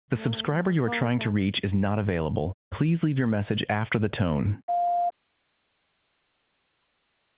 The subscriber you are trying to reach is not available. Please leave your message after the tone.